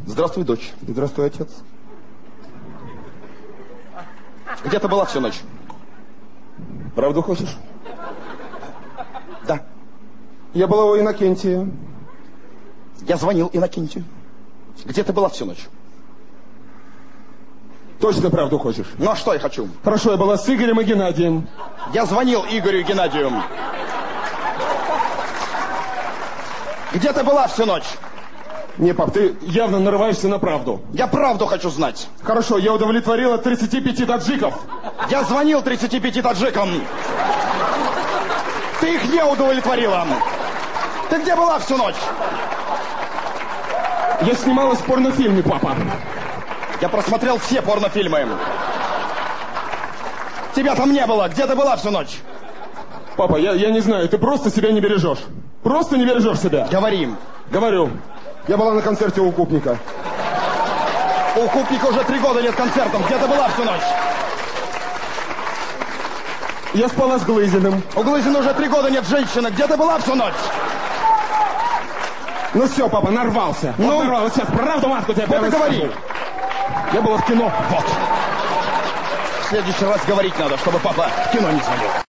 Здравствуй, дочь. Здравствуй, отец. Где ты была всю ночь? Правду хочешь? Да. Я была у Иннокентия. Я звонил Иннокентию. Где ты была всю ночь? Точно правду хочешь? Ну а что я хочу? Хорошо, я была с Игорем и Геннадием. Я звонил Игорю и Геннадию. Где ты была всю ночь? Не, пап, ты явно нарываешься на правду. Я правду хочу знать. Хорошо, я удовлетворила 35 таджиков. Я звонил 35 таджикам. Ты их не удовлетворила. Ты где была всю ночь? Я снималась в порнофильме, папа. Я просмотрел все порнофильмы. Тебя там не было. Где ты была всю ночь? Папа, я не знаю, ты просто себя не бережешь. Просто не бережешь себя. Говори. Говорю. Я была на концерте у Купника. У Купника уже 3 года нет концертов. Где ты была всю ночь? Я спала с Глызиным. У Глызина уже 3 года нет женщины. Где ты была всю ночь? Ну все, папа, нарвался. Ну? Вот нарвался. Сейчас правду матку тебе Вот и говори. Я была в кино. Вот. В следующий раз говорить надо, чтобы папа в кино не звонил.